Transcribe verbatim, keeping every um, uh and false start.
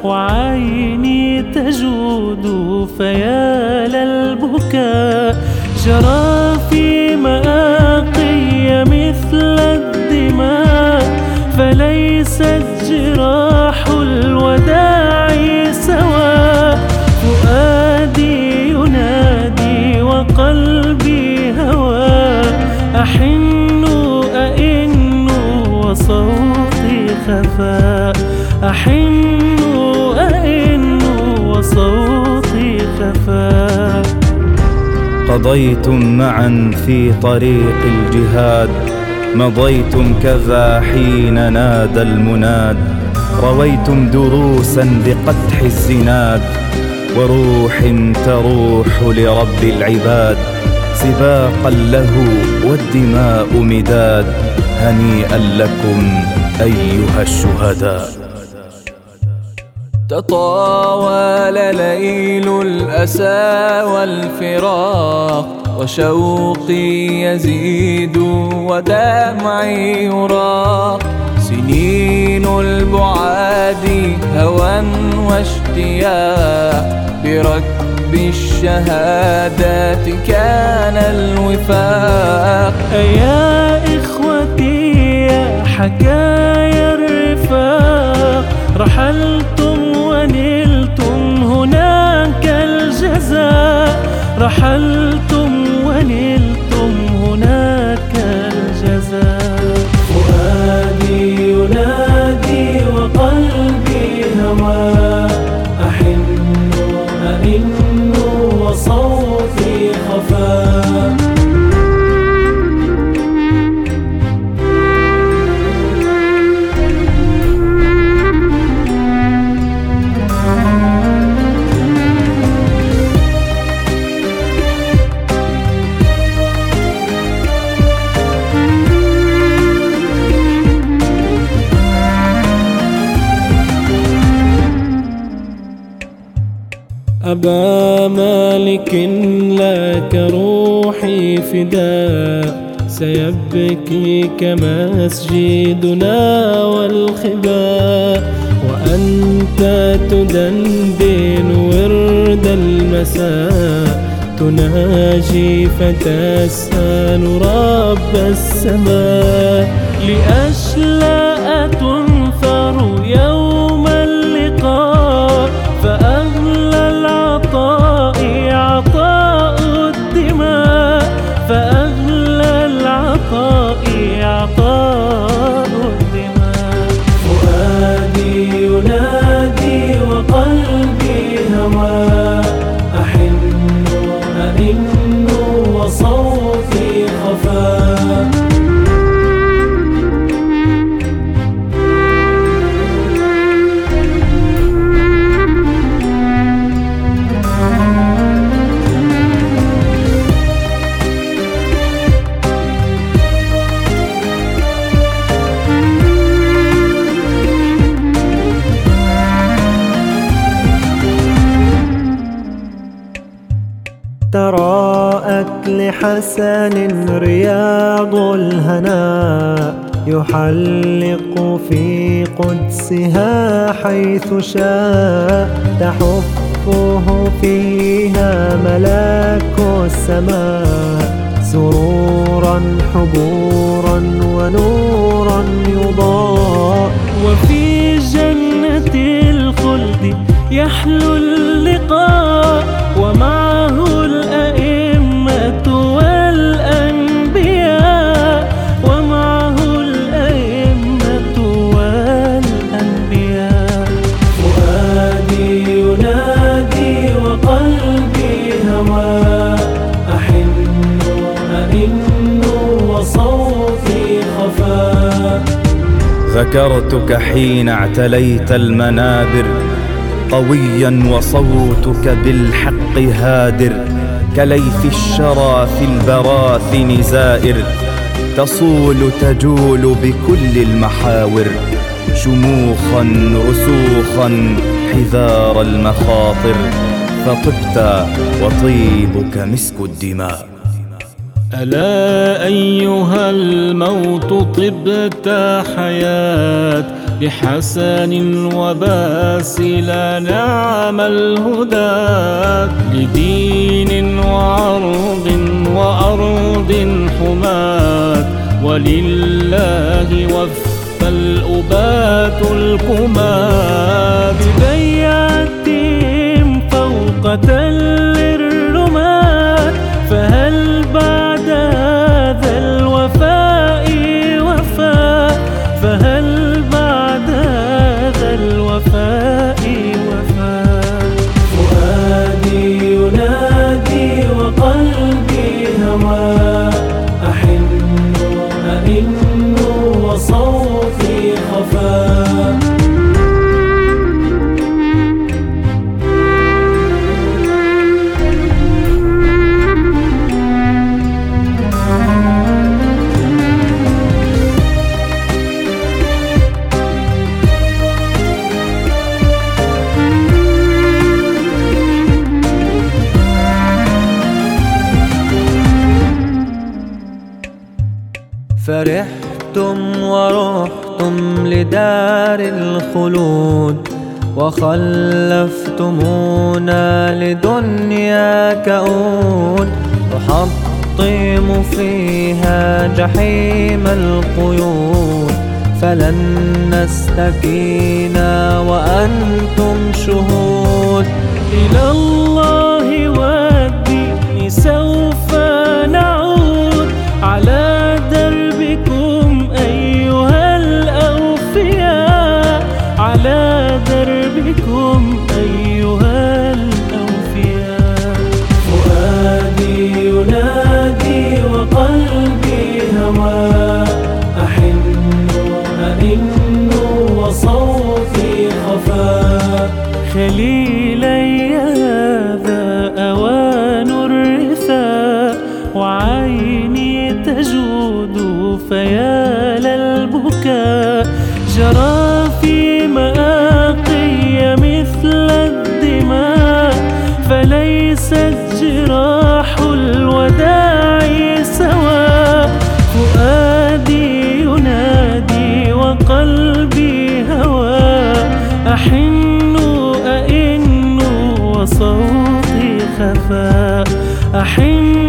وعيني تجود فيا للبكاء. جرى في مآقي مثل الدماء، فليست جراح الوداع سواء. فؤادي ينادي وقلبي هوى، أحن أئن وصوتي خفاء. أحن أئن وصوتي خفاء. قضيتم معا في طريق الجهاد، مضيتم كذا حين نادى المناد. رويتم دروسا بقدح الزناد، وروح تروح لرب العباد. سباقا له والدماء مداد، هنيئا لكم أيها الشهداء. تطاول ليل الأسى والفراق، وشوقي يزيد ودمعي يراق. سنين البعاد هوى واشتياق، بركب الشهادات كان الوفاق. يا إخوتي يا حكايا الرفاق، رحلتم ونلتم هناك الجزاء. رحلتم ونلتم هناك الجزاء. فؤادي ينادي وقلبي هوى، أحن أئن وصوتي خفاء. أبا مالك لك روحي فداء، سيبكي كمسجدنا والخباء. وأنت تدندن ورد المساء، تناجي فتسأل رب السماء. لأشلاء تنثر يوم اللقاء، فأغلى العطاء عطاء الدماء. فأغلى العطاء عطاء الدماء. فؤادي ينادي وقلبي هوى، أحن أئن وصوتي خفاء. تراءت لحسن رياض الهناء، يحلق في قدسها حيث شاء. تحفه فيها ملاك السماء، سرورا حبورا ونورا يضاء. وفي جنة الخلد يحلو اللقاء، ومعه الأئمة والأنبياء. ومعه الأئمة والأنبياء. فؤادي ينادي وقلبي هوى، أحن أئن وصوتي خفاء. ذكرتك حين اعتليت المنابر، قويا وصوتك بالحق هادر. كليث الشرى في البراثن زائر، تصول تجول بكل المحاور. شموخا رسوخا حذار المخاطر، فطبت وطيبك مسك الدماء. ألا أيها الموت طبت حياة، بحسن وباسل نعم الهدى لدين وعرض وأرض حماة ولله وفى الأبات الكمات ببيعتهم فوق تل الرمات فهل بعد هذا الوفاء وفاء فهل بعد هذا الوفاء وفاء فؤادي ينادي وقلبي هوى أحن أئن وصوتي خفا فرحتم ورحتم لدار الخلود وخلفتمونا لدنيا كؤود تحطم فيها جحيم القيود فلن نستكينا وأنتم شهود إلى الله والدين سوف نعود على دربكم أيها الأوفياء على دربكم أيها الأوفياء فؤادي ينادي وقلبي هوى أحن أئن وصوتي خفا خليلي هذا أوان الرثاء وعيني تجود فيا للبكاء جرى في مآقي مثل الدماء فليست جراح الوداع سواء فؤادي ينادي وقلبي هوى أحن أئن وصوتي خفا أحن